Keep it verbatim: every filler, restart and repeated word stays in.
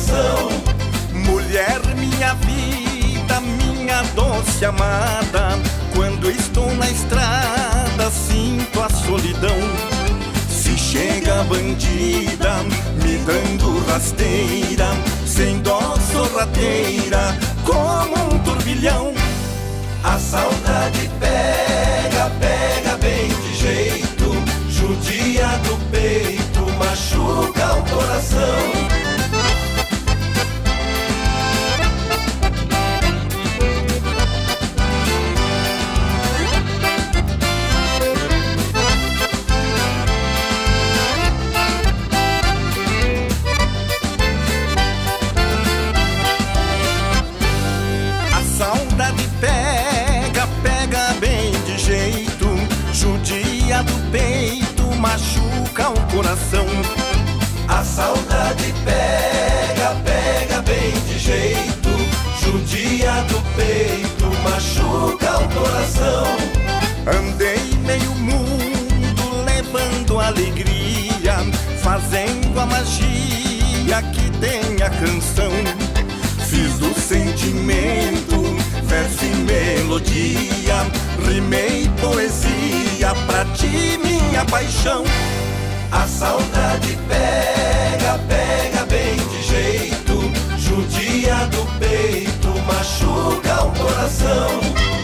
coração. Mulher, minha vida, minha doce amada, quando estou na estrada sinto a solidão. Se chega a bandida, me dando rasteira, sem dó sorrateira, como um turbilhão. A saudade pega, pega bem de jeito, judia do peito, machuca o coração. Pega, pega bem de jeito, judia do peito, machuca o coração. A saudade pega, pega bem de jeito, judia do peito, machuca o coração. Andei meio mundo levando alegria, fazendo a magia que tem a canção. Fiz do sentimento verso e melodia, rimei poesia pra ti, minha paixão. A saudade pega, pega bem de jeito, judia do peito, machuca o coração.